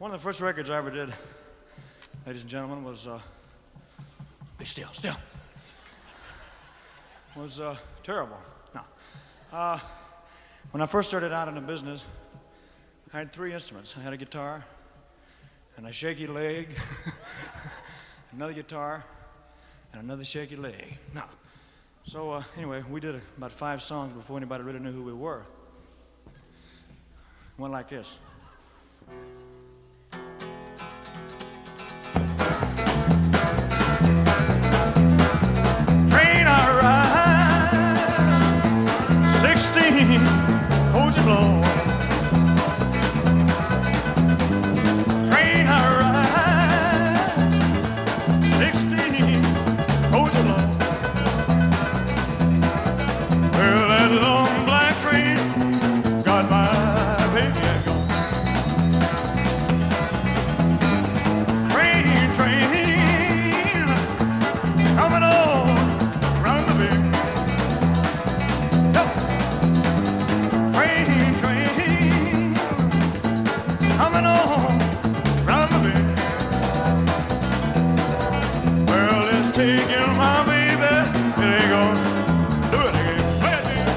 One of the first records I ever did, ladies and gentlemen, was, be still, was terrible. No. When I first started out in the business, I had three instruments. I had a guitar, and a shaky leg, another guitar, and another shaky leg. No. So anyway, we did about 5 songs before anybody really knew who we were. Went like this. Train I ride, 16, hold your blow. Train I ride, 16, hold your blow. Well, that long black train got my baby gone. Train, coming on round the bend. Yep. Train, coming on round the bend. Well, it's taking my baby, it ain't gonna do it again. Play it again.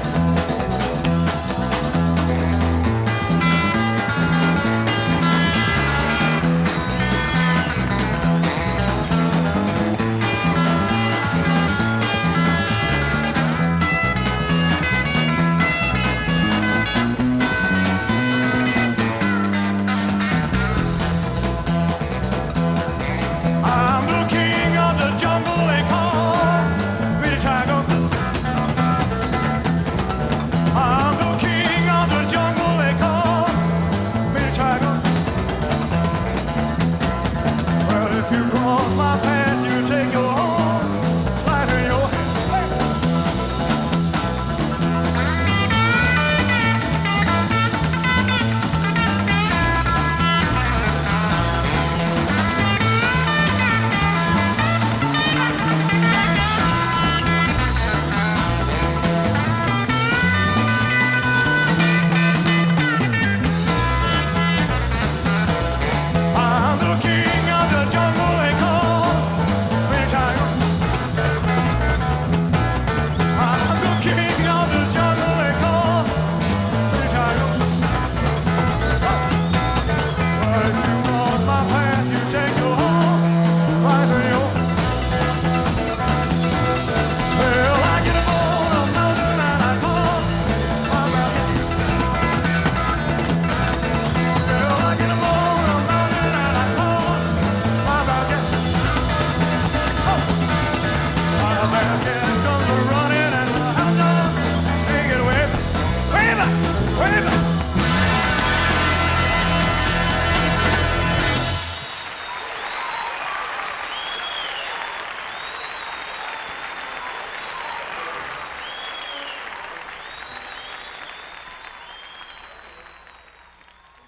I'm the king of the jungle, they call me the tiger. I'm the king of the jungle, they call me the tiger. Well, if you cross my path, you take your own life in your hand. I'm the king of the jungle, they call me the tiger. I'm the king of the jungle, they call me the tiger. But if you cross my path, you take your whole life in your hand. Well, I get up on a mountain and I call my mountain. Well, I get up on a mountain and I call my mountain. Oh, my mountain.